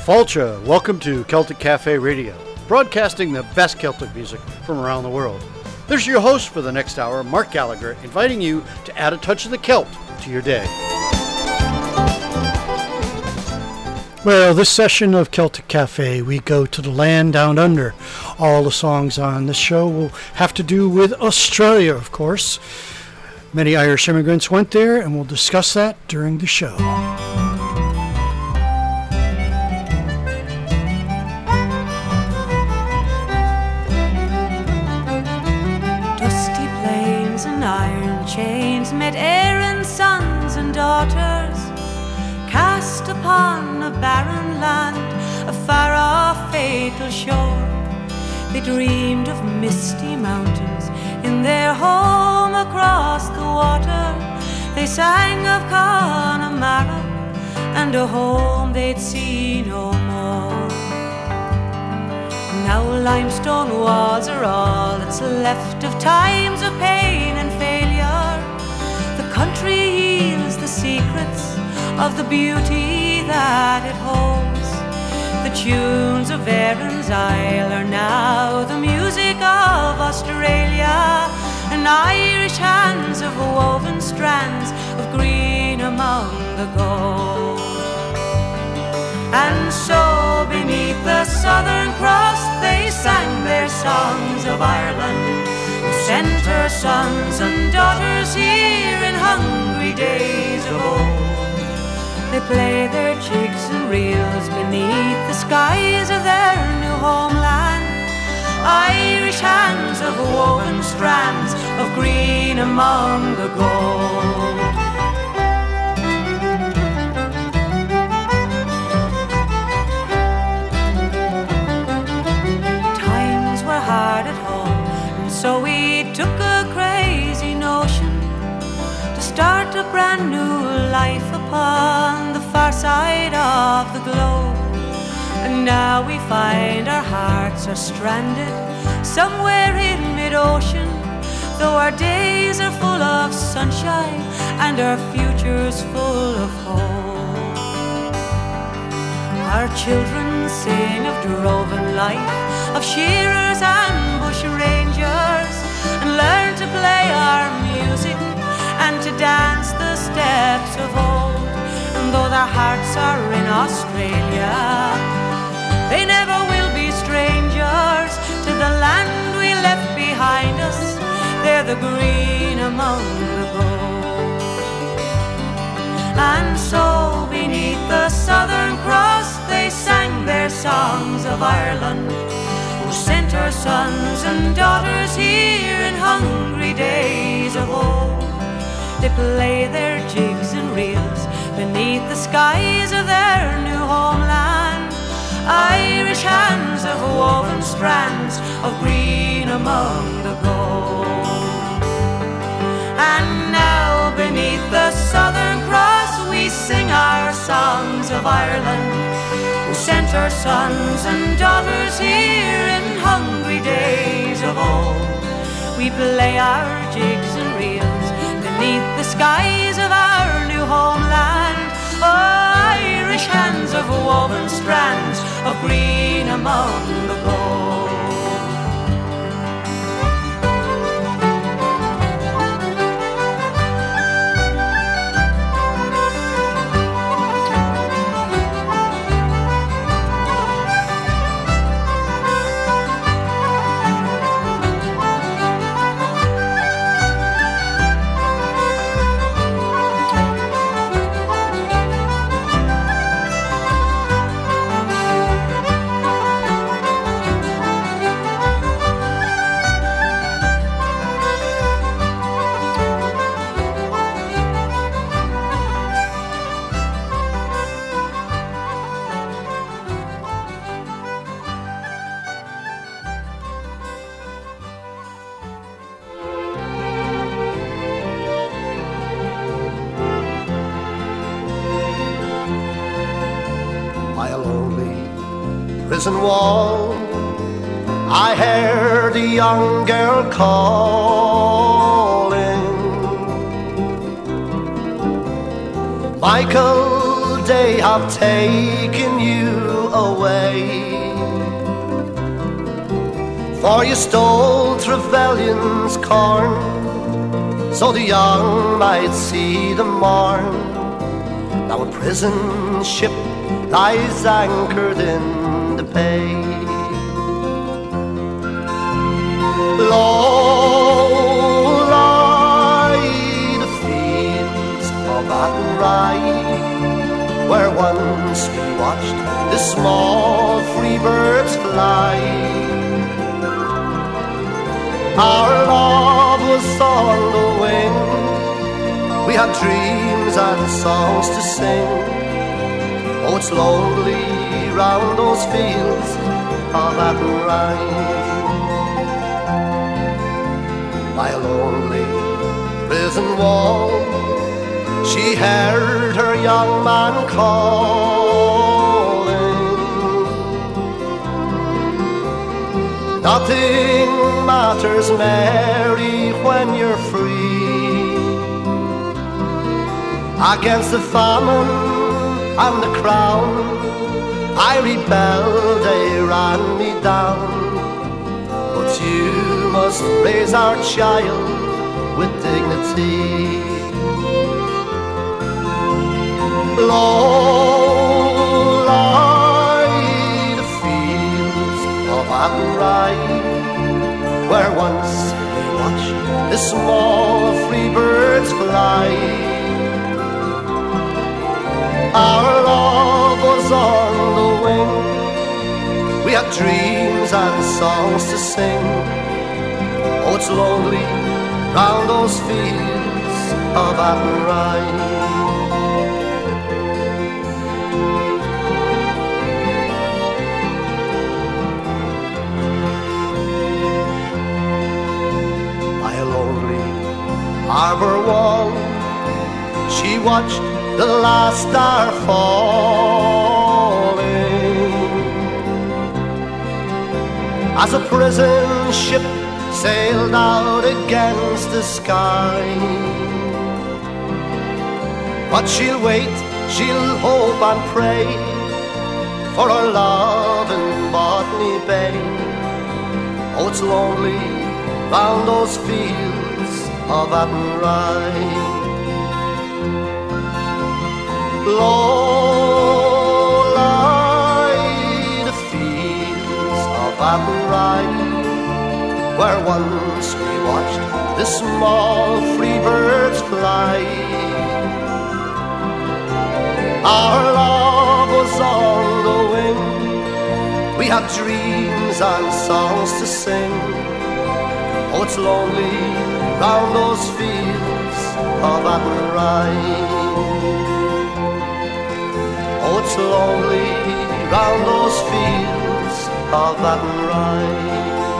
Falcha, welcome to Celtic Cafe Radio, broadcasting the best Celtic music from around the world. This is your host for the next hour, Mark Gallagher, inviting you to add a touch of the Celt to your day. Well, this session of Celtic Cafe, we go to the land down under. All the songs on this show will have to do with Australia, of course. Many Irish immigrants went there, and we'll discuss that during the show. Chains met Aaron's sons and daughters, cast upon a barren land, a far-off fatal shore. They dreamed of misty mountains in their home across the water. They sang of Connemara and a home they'd see no more. Now limestone walls are all that's left of times of pain and failure. The country yields the secrets of the beauty that it holds. The tunes of Erin's Isle are now the music of Australia, and Irish hands have woven strands of green among the gold. And so beneath the Southern Cross they sang their songs of Ireland, who sent her sons and daughters here in hungry days of old. They play their jigs and reels beneath the skies of their new homeland. Irish hands have woven strands of green among the gold. Hard at home, and so we took a crazy notion to start a brand new life upon the far side of the globe. And now we find our hearts are stranded somewhere in mid-ocean, though our days are full of sunshine and our future's full of hope. Our children sing of droving life, of shearers and bush rangers, and learn to play our music and to dance the steps of old. And though their hearts are in Australia, they never will be strangers to the land we left behind us. They're the green among the gold. And so beneath the Southern Cross they sang their songs of Ireland, who sent her sons and daughters here in hungry days of old. They play their jigs and reels beneath the skies of their new homeland. Irish hands have woven strands of green among the gold. And now beneath the Southern Cross we sing our songs of Ireland, who sent her sons and daughters here in hungry days of old. We play our jigs and reels beneath the skies of our new homeland. Oh, Irish hands have woven strands of green among the gold. Prison wall, I heard a young girl calling. Michael they have taken you away. For you stole Trevelyan's corn, so the young might see the morn. Now a prison ship lies anchored in the bay. Low lie the fields of Athenry, where once we watched the small free birds fly. Our love was on the wing, we had dreams and songs to sing. Oh, it's lonely round those fields of Athenry. By a lonely prison wall, she heard her young man calling. Nothing matters, Mary, when you're free. Against the famine and the crown, I rebelled, they ran me down. But you must raise our child with dignity. Low lie the fields of Athenry, where once we watched the small free birds fly. Our love was on the wing, we had dreams and songs to sing. Oh, it's lonely round those fields of Athenry. By a lonely harbor wall, she watched the last star falling. As a prison ship sailed out against the sky. But she'll wait, she'll hope and pray for her love in Botany Bay. Oh, it's lonely round those fields of Athenry. Low lie the fields of Athenry, where once we watched the small free birds fly. Our love was on the wing, we had dreams and songs to sing. Oh, it's lonely round those fields of Athenry. Oh, it's lonely round those fields of Athenry.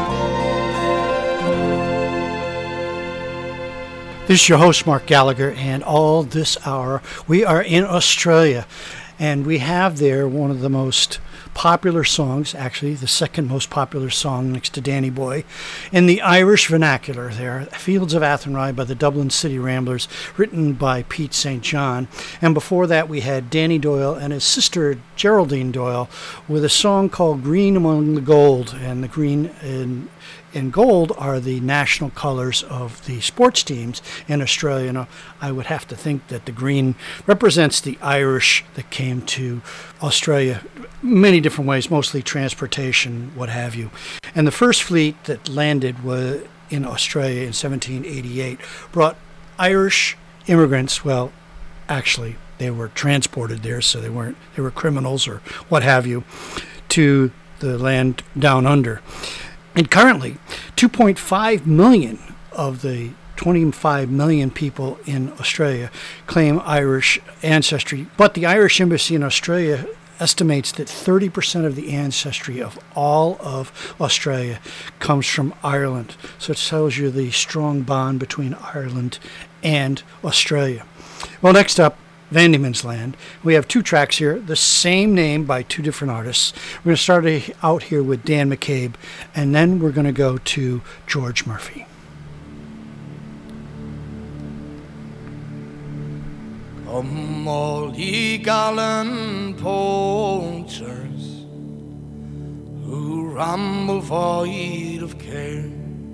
This is your host, Mark Gallagher, and all this hour we are in Australia, and we have there one of the most popular songs, actually the second most popular song next to Danny Boy, in the Irish vernacular there, Fields of Athenry by the Dublin City Ramblers, written by Pete St. John. And before that we had Danny Doyle and his sister Geraldine Doyle with a song called Green Among the Gold, and the green and gold are the national colors of the sports teams in Australia. Now, I would have to think that the green represents the Irish that came to Australia many different ways, mostly transportation, what have you. And the first fleet that landed was in Australia in 1788 brought Irish immigrants. Well, actually, they were transported there, so they were criminals or what have you, to the land down under. And currently, 2.5 million of the 25 million people in Australia claim Irish ancestry. But the Irish Embassy in Australia estimates that 30% of the ancestry of all of Australia comes from Ireland. So it tells you the strong bond between Ireland and Australia. Well, next up, Van Diemen's Land. We have two tracks here, the same name by two different artists. We're going to start out here with Dan McCabe, and then we're going to go to George Murphy. Come all ye gallant poachers who ramble void of care,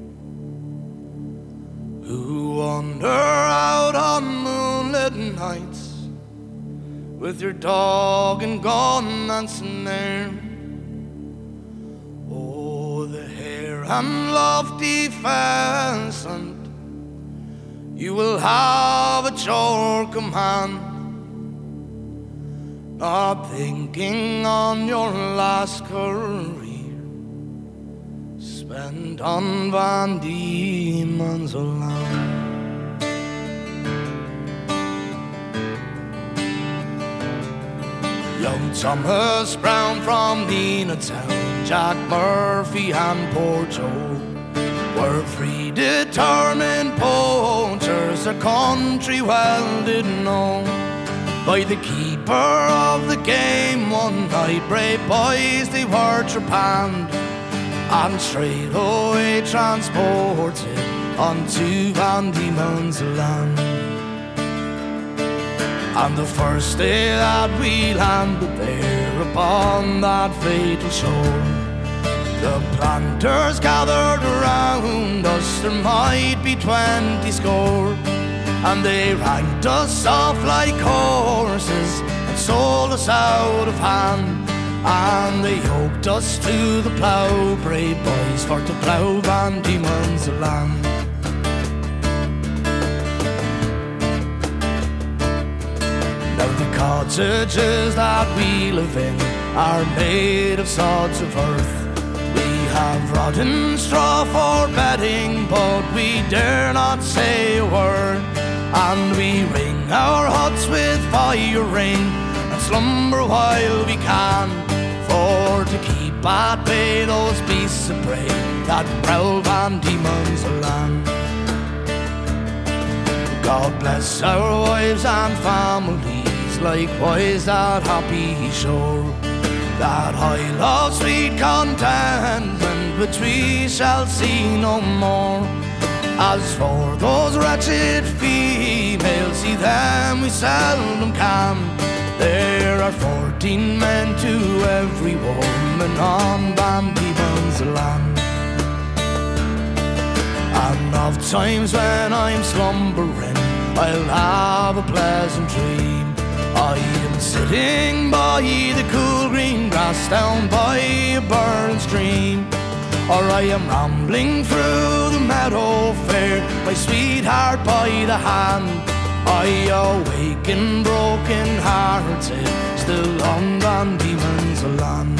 who wander out on moonlit nights with your dog and gun and snare. Oh, the hare and lofty pheasant you will have at your command, not thinking on your last career spent on Van Diemen's Land. Young Thomas Brown from Nina Town, Jack Murphy and poor Joe were three determined poachers their country well did know. By the keeper of the game one night, brave boys they were trepanned and straight away transported unto Van Diemen's Land. And the first day that we landed there upon that fatal shore, the planters gathered around us, there might be 20 score, and they ranked us off like horses and sold us out of hand, and they yoked us to the plough, brave boys, for to plough Van Diemen's Land. Now the cottages that we live in are made of sods of earth. We have rotten straw for bedding, but we dare not say a word, and we ring our huts with fire ring and slumber while we can, for to keep at bay those beasts of prey that prowl Van Diemen's Land. God bless our wives and families, likewise that happy shore, that isle of sweet contentment which we shall see no more. As for those wretched females, see them we seldom can. There are 14 men to every woman on Van Diemen's Land. And of times when I'm slumbering, I'll have a pleasant dream. I am sitting by the cool green grass down by a burning stream, or I am rambling through the meadow fair, my sweetheart by the hand. I awaken broken hearted, still on Van Diemen's Land.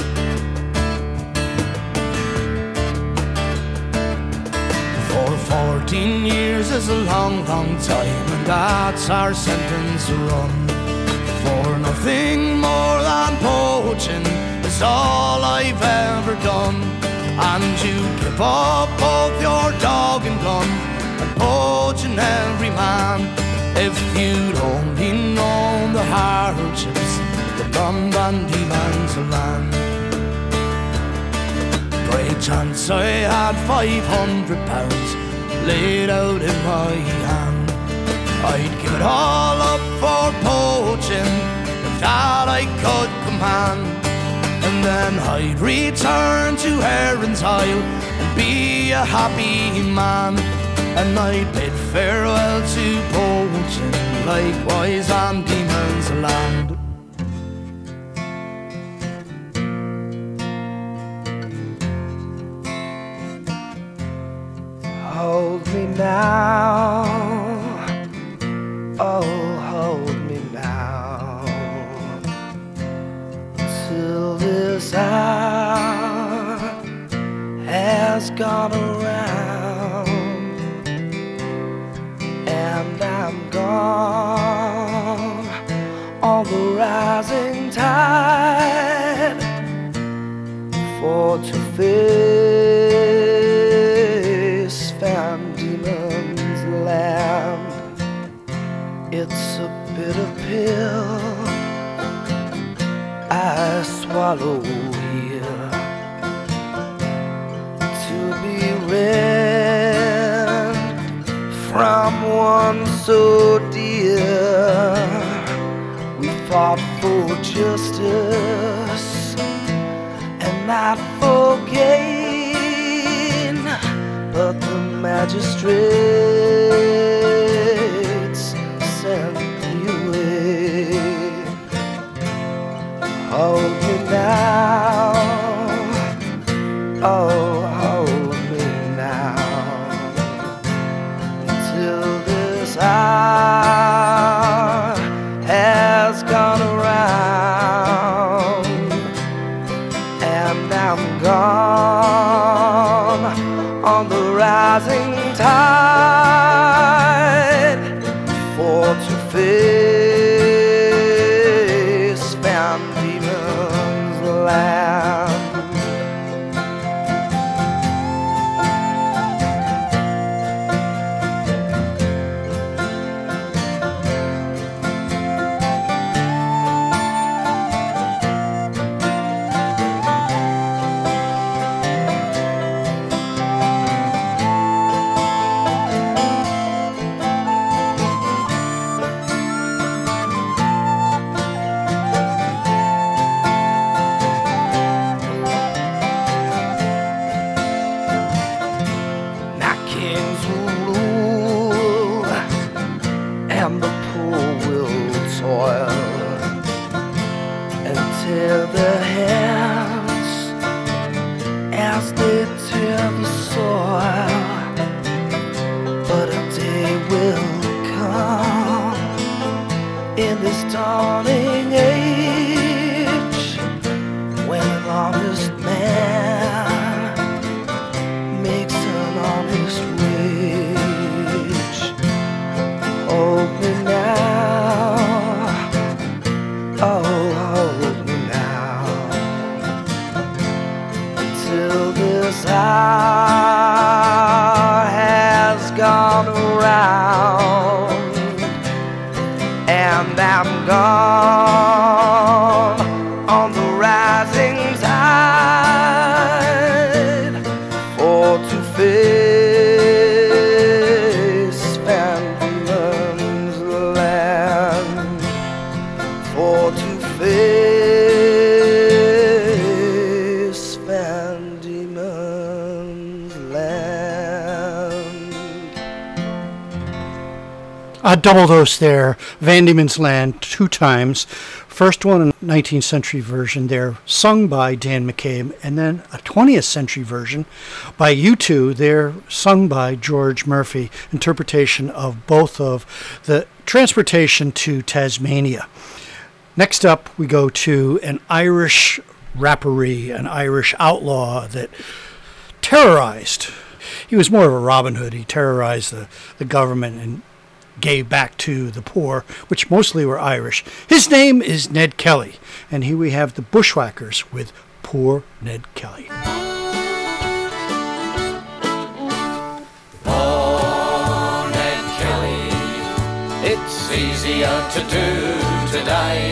For 14 years is a long, long time, and that's our sentence to run. For nothing more than poaching is all I've ever done. And you give up both your dog and gun and poaching every man, if you'd only known the hardships that on Van Diemen's Land. Great chance I had £500 laid out in my hand. I'd give it all up for poaching if that I could command, and then I'd return to Erin's Isle and be a happy man, and I'd bid farewell to poaching, likewise Van Diemen's Land. Hold me now, oh hold me now, till this hour has gone around and I'm gone on the rising tide, for to face Van Diemen's Land. It's a bitter pill I swallow here, to be rent from one so dear. fought for justice and not for gain, but the magistrates sent me away. Hold me now, oh, hold me now, till this hour has gone around, and I'm gone on the rising tide, for to face Van Diemen's Land. Dawning age, when an honest man makes an honest wage. Hold me now, oh, hold me now, till this hour has gone around, and I'm gone on the rising tide, for to face Van Diemen's Land, for to face Van Diemen's Land. A double dose there. Van Diemen's Land 2 times. First one in 19th century version there, sung by Dan McCabe, and then a 20th century version by U2 there, sung by George Murphy, interpretation of both of the Transportation to Tasmania. Next up, we go to an Irish rapparee, an Irish outlaw that terrorized. He was more of a Robin Hood. He terrorized the government and gave back to the poor, which mostly were Irish. His name is Ned Kelly, and here we have the Bushwhackers with Poor Ned Kelly. Oh, Ned Kelly, it's easier to do today.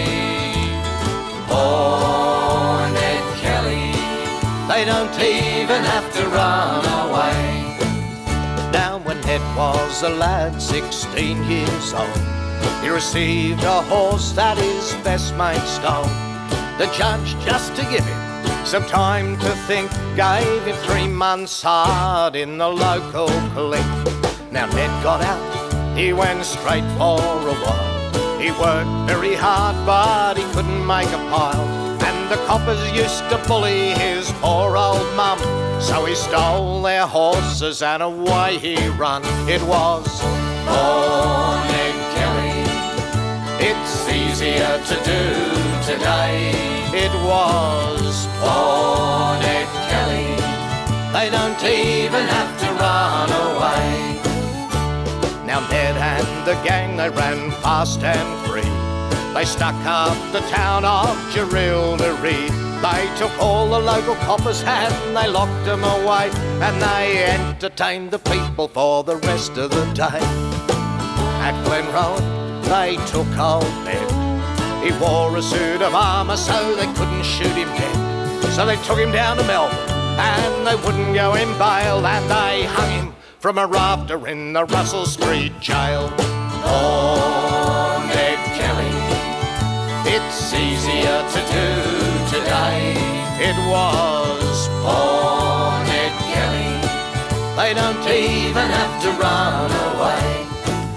Oh, Ned Kelly, they don't even have to run away. Now when Ned was a lad, 16 years old, he received a horse that his best mate stole. The judge, just to give him some time to think, gave him 3 months hard in the local clique. Now Ned got out, he went straight for a while. He worked very hard, but he couldn't make a pile. And the coppers used to bully his poor old mum, so he stole their horses and away he run. It was poor Ned Kelly, it's easier to do today. It was poor Ned Kelly, they don't even have to run away. Now Ned and the gang, they ran fast and free. They stuck up the town of Jerilderie. They took all the local coppers and they locked them away, and they entertained the people for the rest of the day. At Glenrowan they took old Ned. He wore a suit of armour so they couldn't shoot him dead. So they took him down to Melbourne and they wouldn't go in bail, and they hung him from a rafter in the Russell Street jail. Oh, Ned Kelly, it's easier to do today. It was poor Ned Kelly. They don't even have to run away.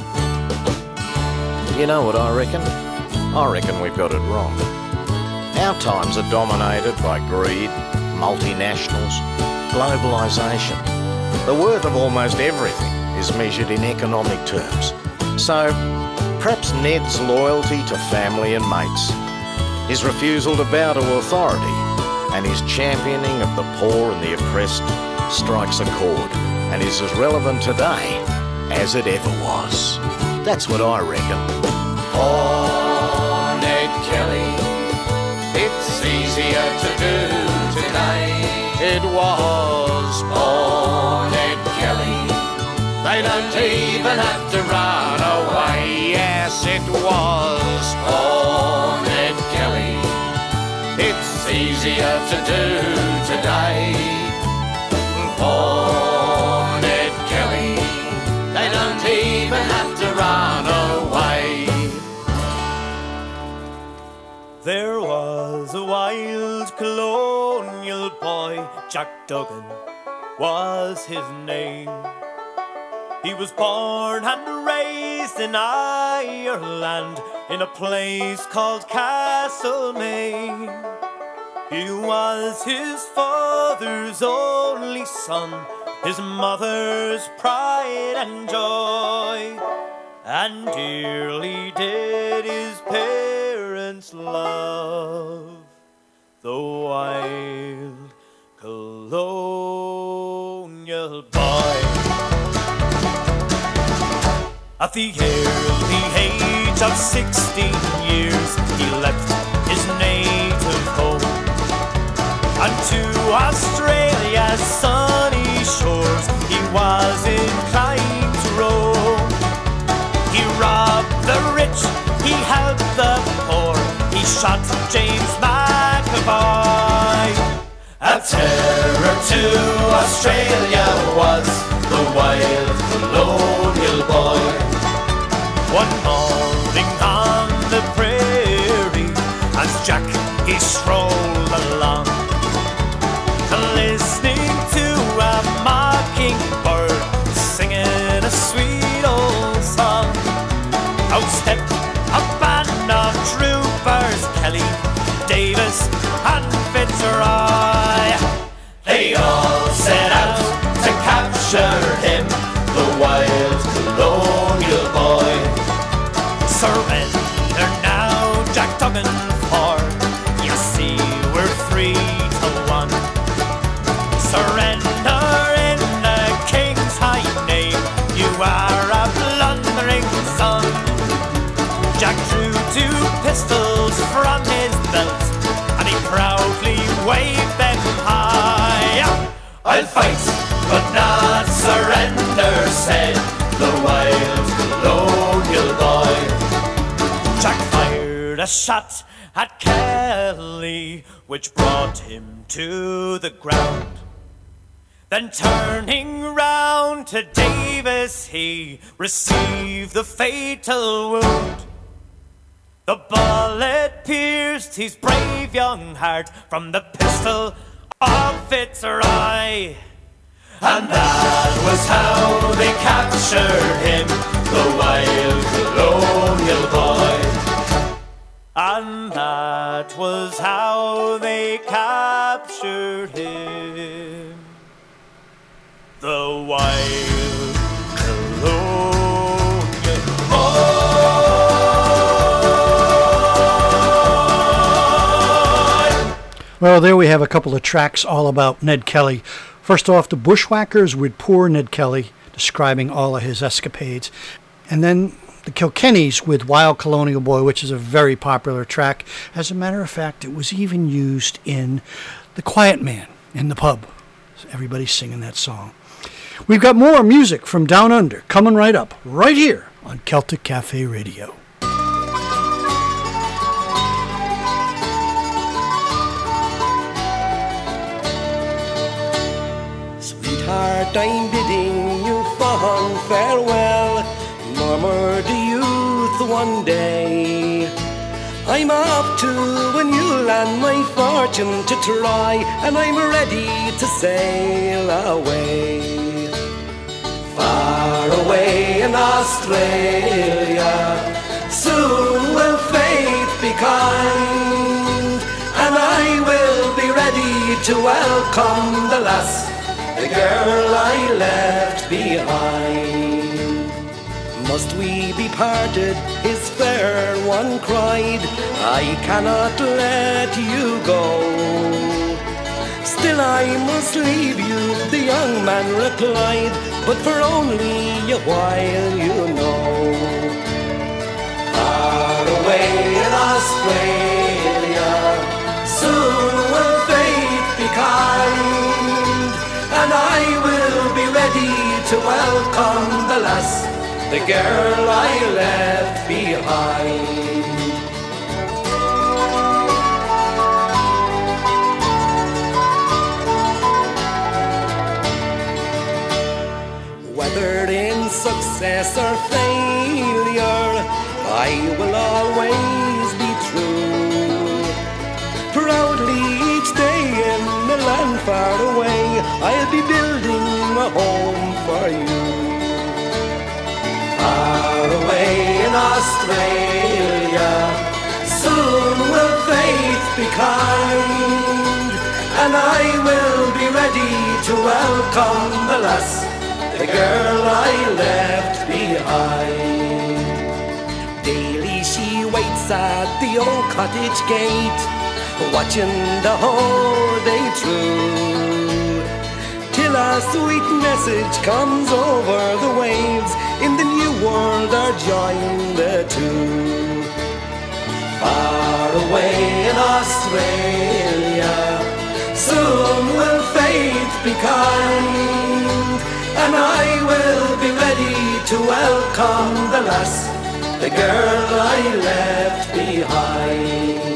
You know what I reckon? I reckon we've got it wrong. Our times are dominated by greed, multinationals, globalisation. The worth of almost everything is measured in economic terms. So, perhaps Ned's loyalty to family and mates, his refusal to bow to authority, and his championing of the poor and the oppressed strikes a chord and is as relevant today as it ever was. That's what I reckon. Oh, Ned Kelly, it's easier to do today. It was poor Ned Kelly. They don't even have to run away. Yes, it was poor Ned Kelly. It's easier to do today. Poor Ned Kelly. They don't even have to run away. There was a wild colonial boy, Jack Duggan was his name. He was born and raised in Ireland, in a place called Castlemaine. He was his father's only son, his mother's pride and joy, and dearly did his parents love the wild colonial boy. At the early age of 16 years, he left his native home and to Australia's sunny shores he was inclined to roam. He robbed the rich, he helped the poor, he shot James McAvoy. A terror to Australia was the wild colonial boy. One morning on the prairie, as Jack he strolled along, listening to a mockingbird singing a sweet old song. Out stepped a band of troopers, Kelly, Davis and Fitzroy. They all set out to capture him, the wild colonial boy. Surrender now, Jack Duggan, for you see we're 3-1. Surrender in the King's high name, you are a blundering son. Jack drew 2 pistols from his belt and he proudly waved them high. I'll fight, but not surrender, said the wild colonial boy. Jack fired a shot at Kelly, which brought him to the ground. Then turning round to Davis, he received the fatal wound. The bullet pierced his brave young heart from the pistol of Fitzroy. And that was how they captured him, the wild colonial boy. And that was how they captured him, the wild colonial boy. Well, there we have a couple of tracks all about Ned Kelly. First off, the Bushwhackers with Poor Ned Kelly, describing all of his escapades. And then the Kilkennys with Wild Colonial Boy, which is a very popular track. As a matter of fact, it was even used in The Quiet Man in the pub. So everybody's singing that song. We've got more music from Down Under coming right up, right here on Celtic Cafe Radio. Sweetheart, I'm bidding you fond farewell, murmured the youth one day. I'm off to a new land, my fortune to try, and I'm ready to sail away. Far away in Australia, soon will fate be kind, and I will be ready to welcome the lass, the girl I left behind. Must we be parted, his fair one cried, I cannot let you go. Still I must leave you, the young man replied, but for only a while, you know. Far away in Australia, soon will fate be kind, and I will be ready to welcome the lass, the girl I left behind. Whether in success or failure, I will always be true. Proudly each day in the land far away, I'll be building a home for you. Far away in Australia, soon will fate be kind, and I will be ready to welcome the lass, the girl I left behind. Daily she waits at the old cottage gate, watching the whole day through, till a sweet message comes over the waves, in the new world are joined the two. Far away in Australia, soon will fate be kind, and I will be ready to welcome the lass, the girl I left behind.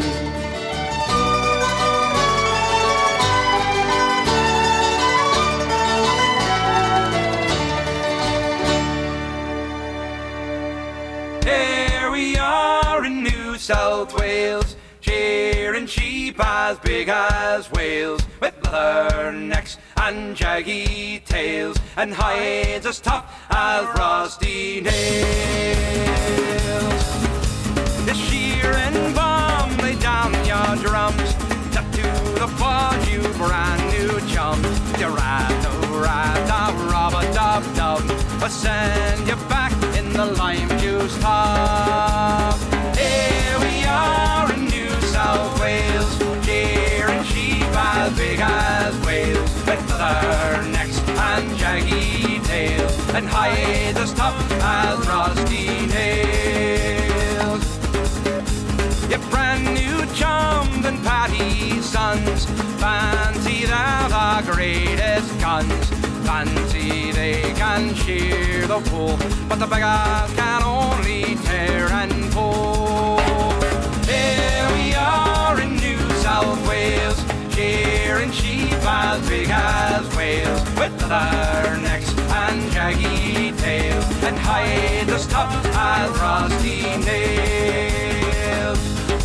Here we are in New South Wales, shearing sheep as big as whales, with leather necks and jaggy tails, and hides as tough as rusty nails. The shearing bomb lay down your drums, up to the fudge, you brand new chums. You rub-a-dub-dub, but send you back in the lime juice tub. Here we are in New South Wales, shearing sheep as big as whales, with leather necks and jaggy tails, and hides as tough as rusty nails. You brand new chums and Paddy's sons, fancy they're the greatest guns, fancy they can shear the wool, but the beggars can only tear and pull. Here we are in New South Wales, shearing sheep as big as whales, with leather necks and jaggy tails, and hides as tough as rusty nails.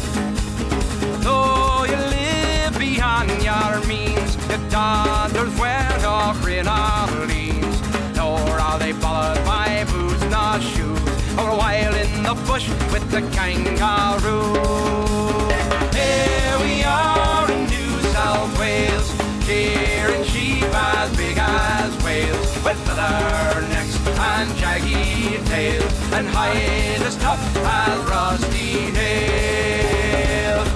Though you live beyond your means, your daughters wear no crinolines, nor are they bothered by boots nor shoes, or a while in the bush with the kangaroo. Here we are in New South Wales, shearing sheep as big as whales, with leather necks and jaggy tails, and hides as tough as rusty nails.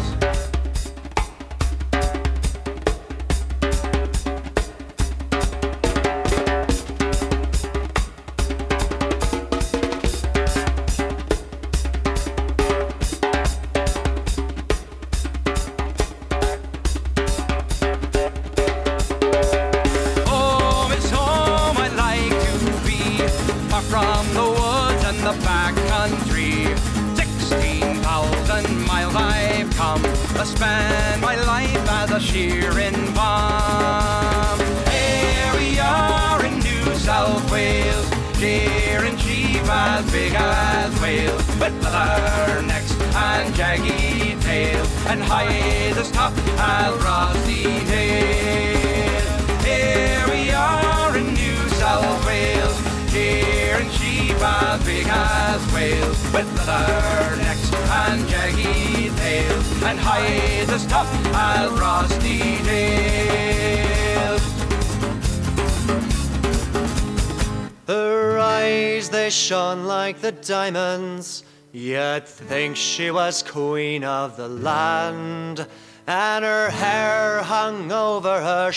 From the woods and the back country, 16,000 miles I've come to spend my life as a shearing bum. Here we are in New South Wales, shearing sheep as big as whales, with leather necks and and jaggy tail, and high the top has Frosty tail. Here we are in New South Wales, shearing sheep as big as whales, with leather necks and jaggy tails, and hide the stuff as Frosty tails. Her eyes, they shone like the diamonds, you'd think she was queen of the land. And her hair hung over her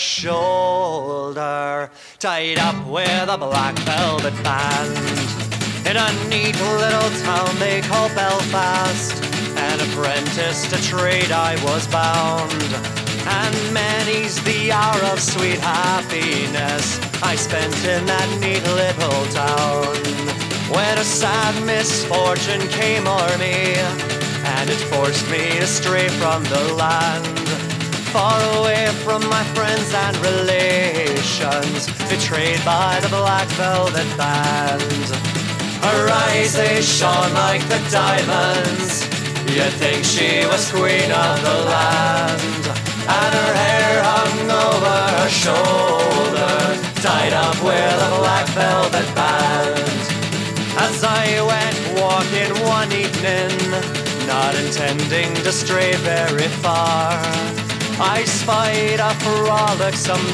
shoulder, tied up with a black velvet band. In a neat little town they call Belfast, an apprentice to trade I was bound. And many's the hour of sweet happiness I spent in that neat little town, when a sad misfortune came o'er me, and it forced me to stray from the land, far away from my friends and relations, betrayed by the black velvet band. Her eyes, they shone like the diamonds, you'd think she was queen of the land. And her hair hung over her shoulder, tied up with a black velvet band. As I went walking one evening, not intending to stray very far, I spied a frolicsome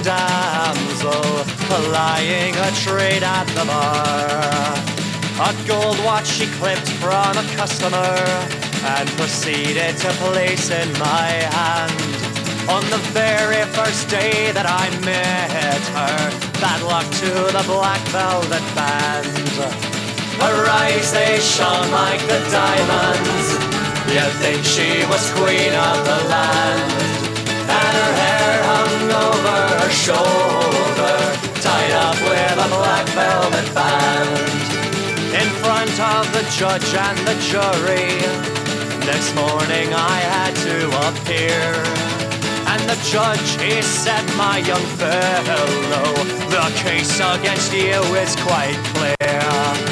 damsel plying her trade at the bar. A gold watch she clipped from a customer and proceeded to place in my hand. On the very first day that I met her, bad luck to the black velvet band. Her eyes, they shone like the diamonds, you'd think she was queen of the land. And her hair hung over her shoulder, tied up with a black velvet band. In front of the judge and the jury, next morning I had to appear. And the judge, he said, my young fellow, the case against you is quite clear.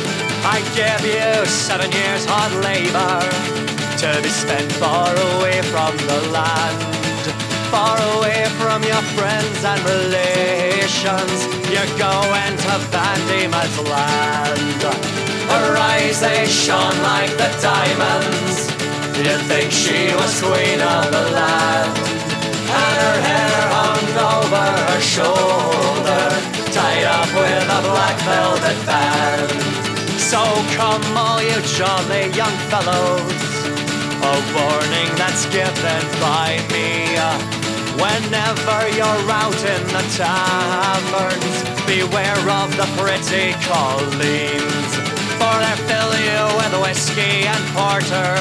I give you 7 years hard labor to be spent far away from the land, far away from your friends and relations. You're going to Van Diemen's Land. Her eyes, they shone like the diamonds, you'd think she was queen of the land. And her hair hung over her shoulder, tied up with a black velvet band. So come all you jolly young fellows, a warning that's given by me. Whenever you're out in the taverns, beware of the pretty colleens, for they fill you with whiskey and porter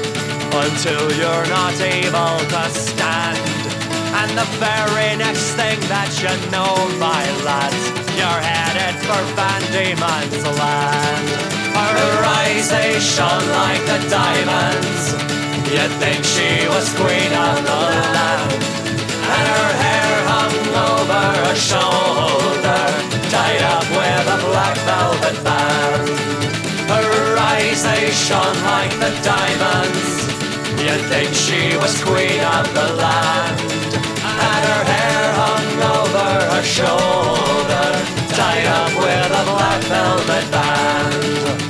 until you're not able to stand. And the very next thing that you know, my lads, you're headed for Van Diemen's Land. Her eyes, they shone like the diamonds, you'd think she was queen of the land. And her hair hung over her shoulder, tied up with a black velvet band. Her eyes, they shone like the diamonds, you'd think she was queen of the land. And her hair hung over her shoulder, tied up with a black velvet band.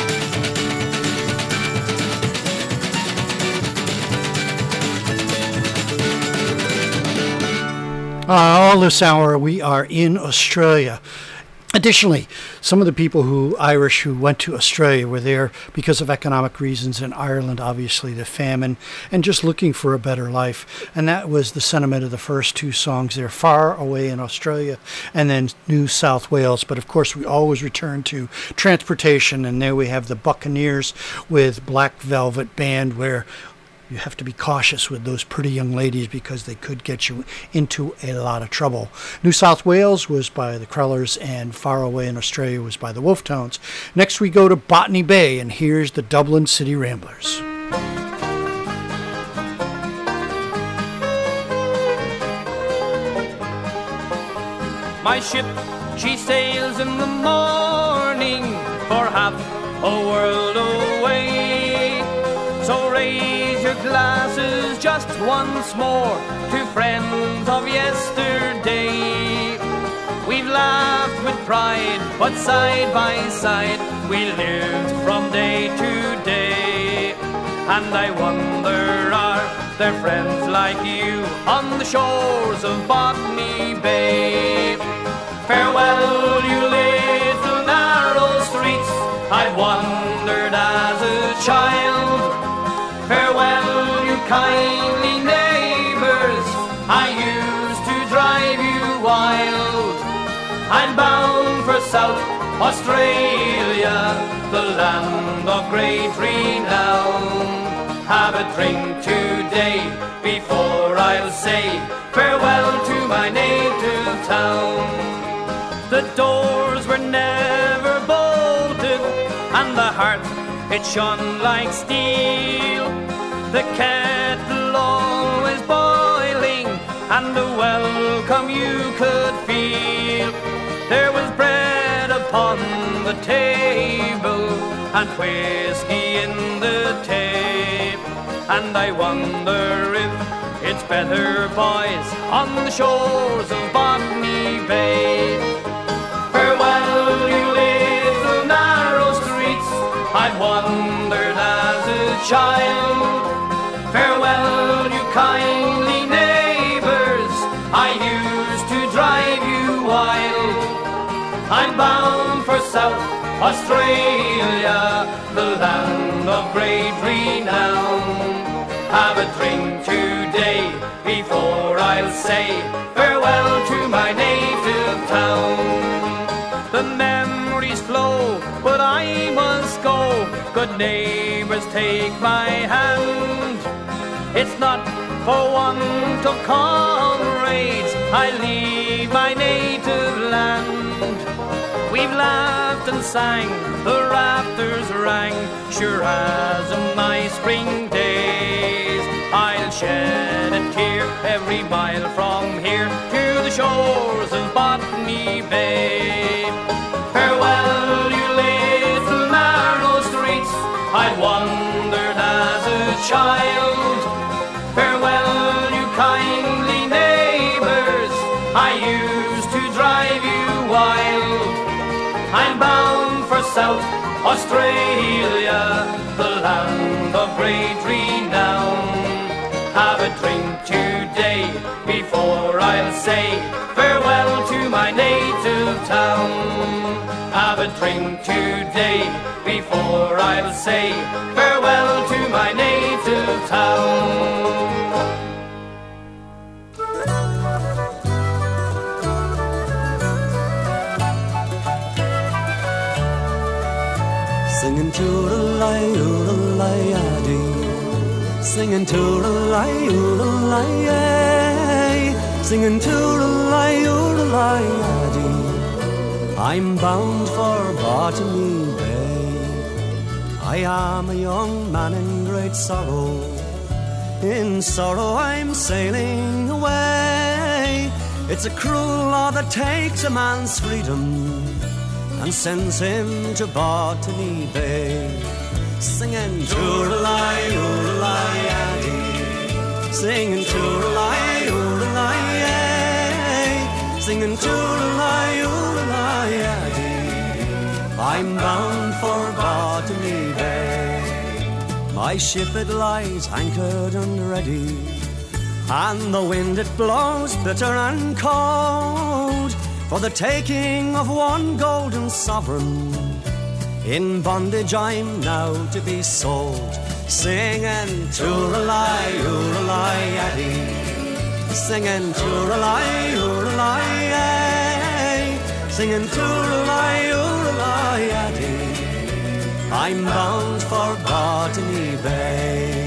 All this hour we are in Australia. Additionally, some of the people Irish who went to Australia were there because of economic reasons. In Ireland, obviously, the famine and just looking for a better life. And that was the sentiment of the first two songs there, Far Away in Australia and then New South Wales. But of course, we always return to transportation. And there we have the Buccaneers with Black Velvet Band, where you have to be cautious with those pretty young ladies because they could get you into a lot of trouble. New South Wales was by the Crullers and Far Away in Australia was by the Wolftones. Next we go to Botany Bay, and here's the Dublin City Ramblers. My ship, she sails in the morning for half a world away. So raise glasses just once more to friends of yesterday. We've laughed with pride, but side by side we lived from day to day. And I wonder, are there friends like you on the shores of Botany Bay? Farewell, you little narrow streets, I've wandered as a child. Farewell, you kindly neighbours, I used to drive you wild. I'm bound for South Australia, the land of great renown. Have a drink today before I'll say farewell to my native town. The doors were never bolted, and the hearth, it shone like steel. The kettle always boiling, and the welcome you could feel. There was bread upon the table, and whiskey in the tape. And I wonder if it's better, boys, on the shores of Botany Bay. Farewell, you little narrow streets, I've wandered as a child. Farewell, you kindly neighbours, I used to drive you wild. I'm bound for South Australia, the land of great renown. Have a drink today before I'll say farewell to my native town. The memories flow, but I must go. Good neighbours, take my hand. It's not for want of comrades I leave my native land. We've laughed and sang, the rafters rang, sure as in my spring days. I'll shed a tear every mile from here to the shores of Botany Bay. Farewell, you little narrow streets, I wandered as a child. Farewell, you kindly neighbours, I used to drive you wild. I'm bound for South Australia, the land of great renown. Have a drink today before I'll say farewell to my native town. Have a drink today before I'll say farewell to my native town. Singing toodle-lie-oodle-lie-a-dee, singing toodle-lie-oodle-lie-ay, singing toodle-lie-oodle-lie-a-dee. I'm bound for Botany Bay. I am a young man in great sorrow. In sorrow I'm sailing away. It's a cruel law that takes a man's freedom and sends him to Botany Bay. Singing toodle-lie-oodle-lie-a-dee, singing toodle-lie-oodle-lie-ay, singing toodle-lie-oodle-lie-a-dee. I'm bound for Botany Bay. My ship it lies anchored and ready, and the wind it blows bitter and cold, for the taking of one golden sovereign. In bondage I'm now to be sold. Singing toodle-lie-oodle-lie-a-dee, singing toodle-lie-oodle-lie-ay, singing toodle-lie-oodle-lie-a-dee. I'm bound for Botany Bay.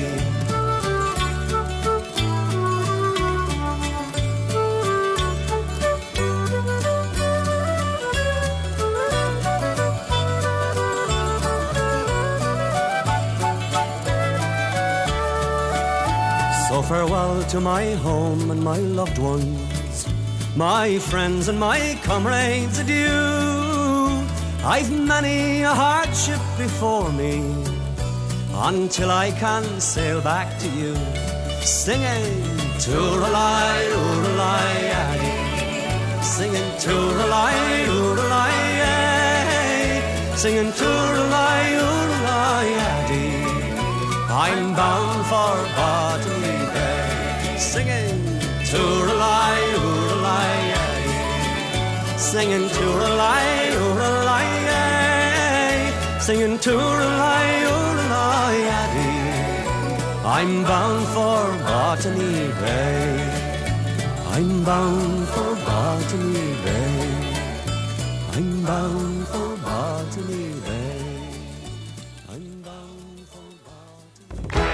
So farewell to my home and my loved ones, my friends and my comrades, adieu. I've many a hardship before me, until I can sail back to you, singing tooralai, ooralai, Addie, singing tooralai, ooralai, singing tooralai, ooralai, Addie. I'm bound for Botany Bay, singing tooralai, ooralai, Addie, singing tooralai, ooralai, singing tooralai, ooralai, Addie. I'm bound for Botany Bay, I'm bound for Botany Bay, I'm bound for Botany Bay, I'm bound for Botany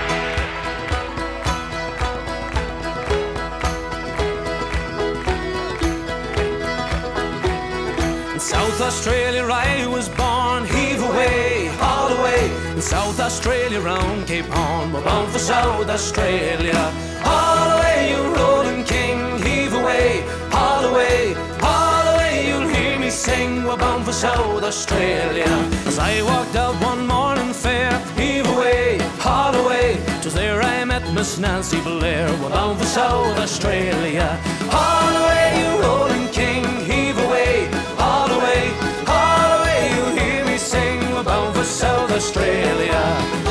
In South Australia I was born, heave away, haul away. In South Australia round Cape Horn, we're bound for South Australia. Haul away, you rolling king, heave away, haul away, haul away. You'll hear me sing, we're bound for South Australia. As I walked out one morning fair, heave away, haul away. 'Twas there I met Miss Nancy Blair, we're bound for South Australia. Haul away, you rolling king, heave away, haul away, haul away. You'll hear me sing, we're bound for South Australia.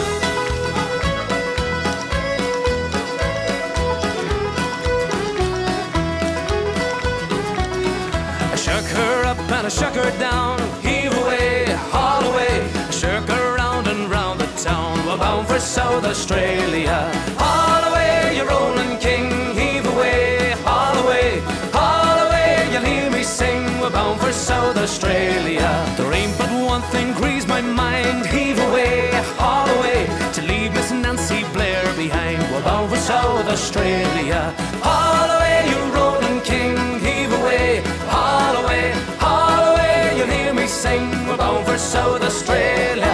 I shook her up and I shook her down, heave away, haul away. I shook her round and round the town, we're bound for South Australia. Haul away, you rolling king, heave away, haul away, haul away. You'll hear me sing, we're bound for South Australia. There ain't but one thing grieves my mind, heave away, haul away. To leave Miss Nancy Blair behind, we're bound for South Australia. Haul away, you rolling king, heave away, haul away, haul away. You'll hear me sing, we're bound for South Australia.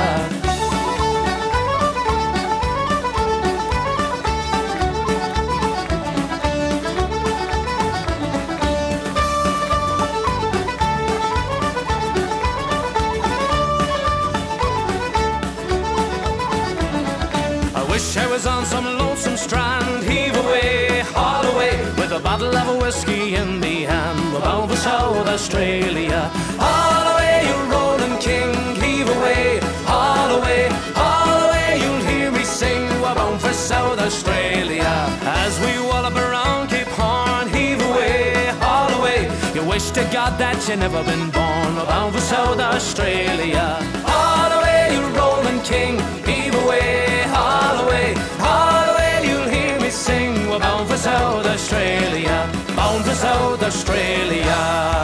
Wish I was on some lonesome strand, heave away, haul away, with a bottle of whiskey in me hand. We're bound for South Australia. Haul away, you rolling king, heave away, haul away, haul away. You'll hear me sing, we're bound for South Australia. As we wallop around Cape Horn, heave away, haul away. You wish to God that you never been born. We're bound for South Australia. Haul away, you rolling king, heave away, haul away, haul away. You'll hear me sing, we're bound for South Australia, bound for South Australia.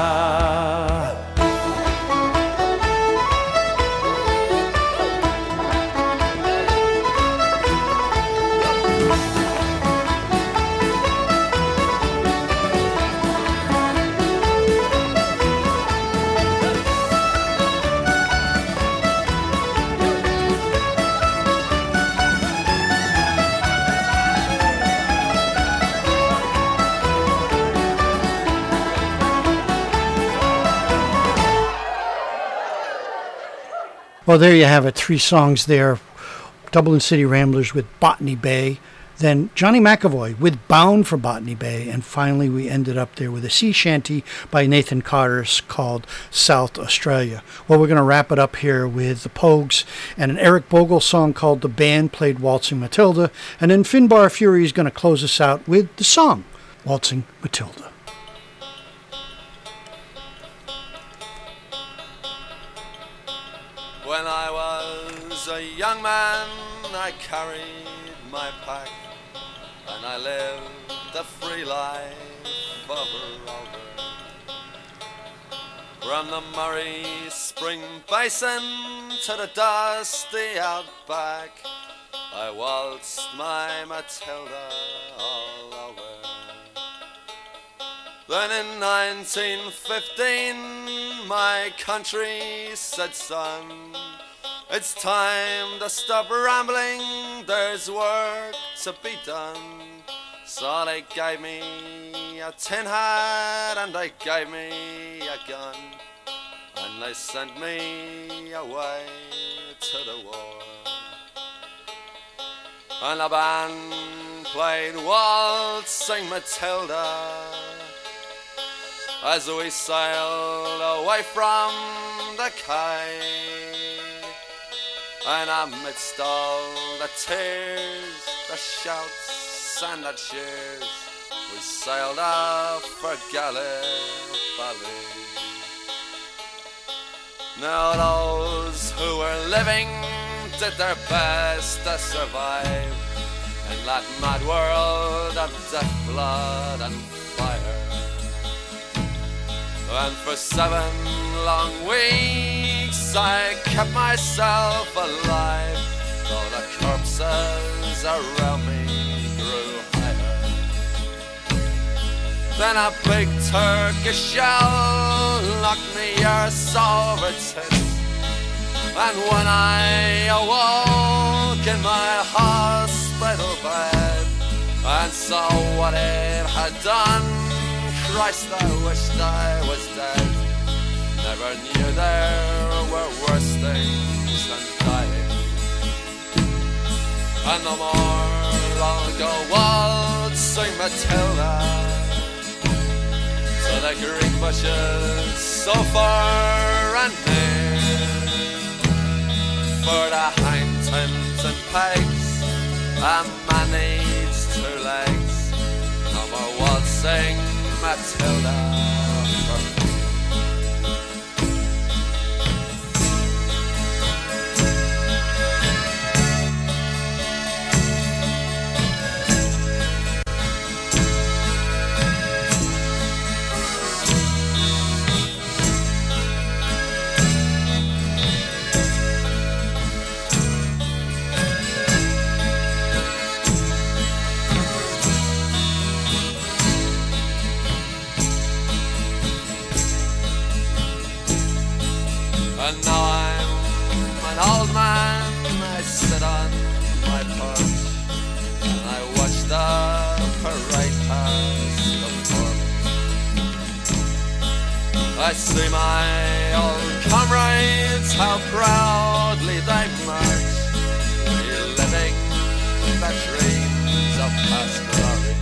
Well, there you have it. 3 songs there. Dublin City Ramblers with Botany Bay. Then Johnny McAvoy with Bound for Botany Bay. And finally, we ended up there with a sea shanty by Nathan Carter's called South Australia. Well, we're going to wrap it up here with the Pogues and an Eric Bogle song called The Band Played Waltzing Matilda. And then Finbar Fury is going to close us out with the song Waltzing Matilda. When I was a young man, I carried my pack, and I lived a free life over. From the Murray Spring Basin to the dusty outback, I waltzed my Matilda all over. Then in 1915 my country said, son, it's time to stop rambling, there's work to be done. So they gave me a tin hat and they gave me a gun, and they sent me away to the war. and the band played Waltzing Matilda as we sailed away from the quay. And amidst all the tears, the shouts and the cheers, we sailed off for Gallipoli. Now those who were living did their best to survive in that mad world of death, blood and fire. And for 7 long weeks I kept myself alive, though the corpses around me grew higher. Then a big Turkish shell knocked me arse over tits, and when I awoke in my hospital bed and saw what it had done, Christ, I wished I was dead. Never knew there were worse things than dying. And no more I'll go waltzing Matilda to the green bushes so far and near, for the hindtents and pegs a man needs 2 legs. No more waltzing Matilda for me. And now I'm an old man, I sit on my porch and I watch the parade pass before me. I see my old comrades, how proudly they march, reliving the dreams of past glory.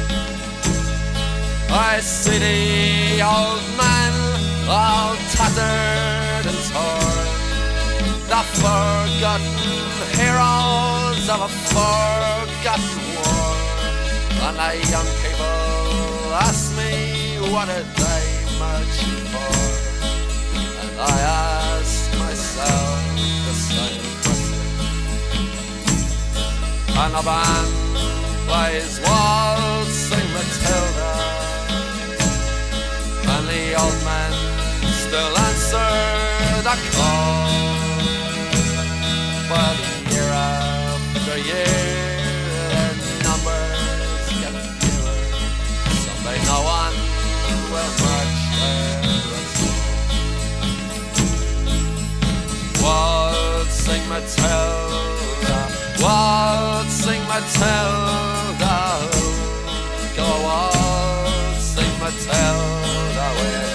I see the old man, all tattered and torn, the forgotten heroes of a forgotten war. And the young people ask me what are they marching for, and I ask myself the same question. And the band plays Waltzing Matilda, and the old man still answer the call. But year after year, their numbers get fewer. Someday no one will march there at all. Waltzing Matilda, waltzing Matilda, go waltzing Matilda with.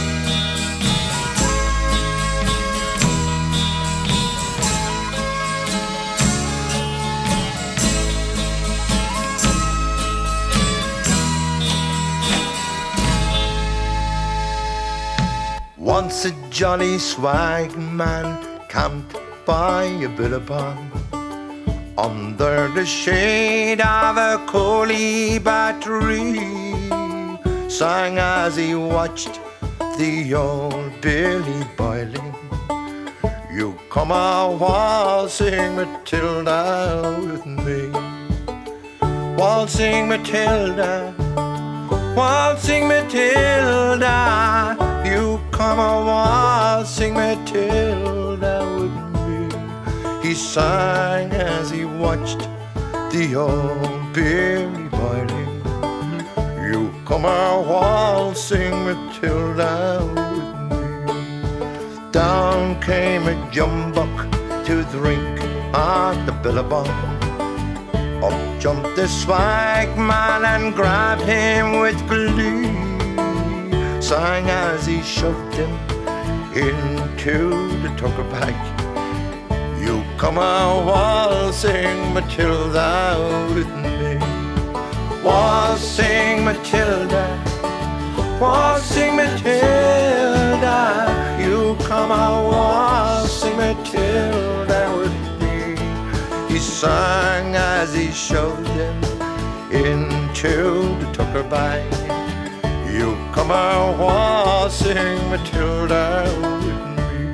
Once a jolly swagman camped by a billabong under the shade of a coaly battery, sang as he watched the old Billy boiling, "You come a waltzing Matilda with me, waltzing Matilda, waltzing Matilda, you come a waltzing Matilda with me." He sang as he watched the old Billy boiling, "You come a waltzing Matilda with me." Down came a jumbuck to drink at the billabong. Up jumped the swagman and grabbed him with glee, sang as he shoved him into the tucker bag, "You come a waltzing waltzing Matilda with me. Waltzing Matilda, waltzing Matilda, you come out waltzing Matilda with me. He sang as he shoved them into the tucker bag. You come out waltzing Matilda with me.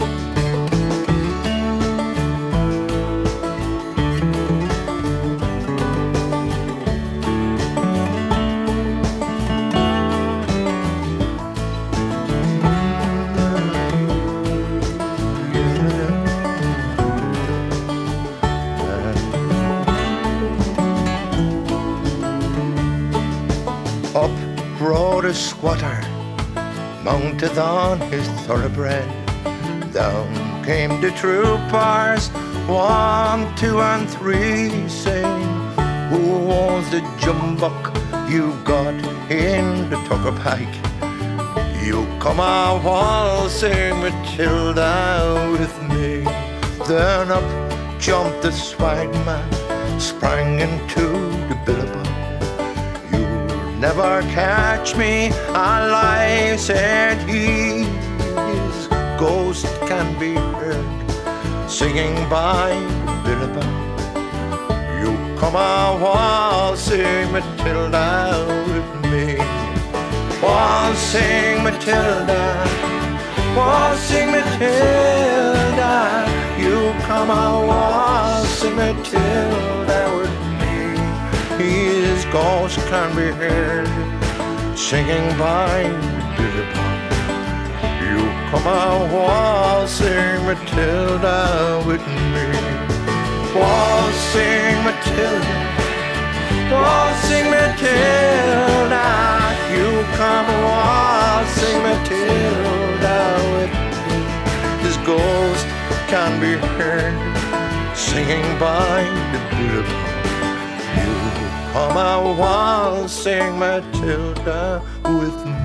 Rode a squatter, mounted on his thoroughbred. Down came the troopers, 1, 2, and 3, saying, who owns the jumbuck you got in the tucker pike? You come out waltzing Matilda with me. Then up jumped the swagman, sprang into the billabong. Never catch me alive, said he. His ghost can be heard singing by the billabong. You come out waltzing Matilda with me. Waltzing Matilda, waltzing Matilda, you come out waltzing Matilda with me. His ghost can be heard singing by the billabong. You come out waltzing Matilda with me. Waltzing Matilda, waltzing Matilda, you come waltzing Matilda with me. His ghost can be heard singing by the billabong. Come out waltzing Matilda with me.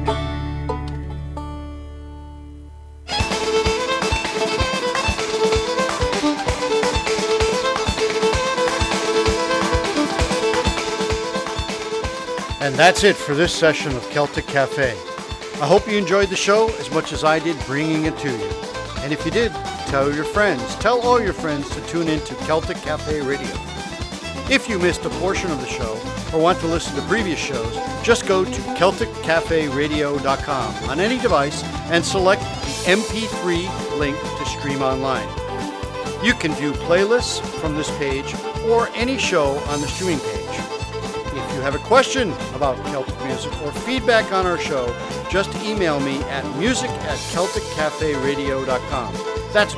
And that's it for this session of Celtic Cafe. I hope you enjoyed the show as much as I did bringing it to you. And if you did, tell your friends. Tell all your friends to tune in to Celtic Cafe Radio. If you missed a portion of the show or want to listen to previous shows, just go to CelticCafeRadio.com on any device and select the MP3 link to stream online. You can view playlists from this page or any show on the streaming page. If you have a question about Celtic music or feedback on our show, just email me at music@CelticCafeRadio.com. That's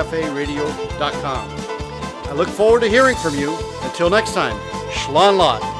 music@CelticCafeRadio.com. I look forward to hearing from you. Until next time, Slán Lot.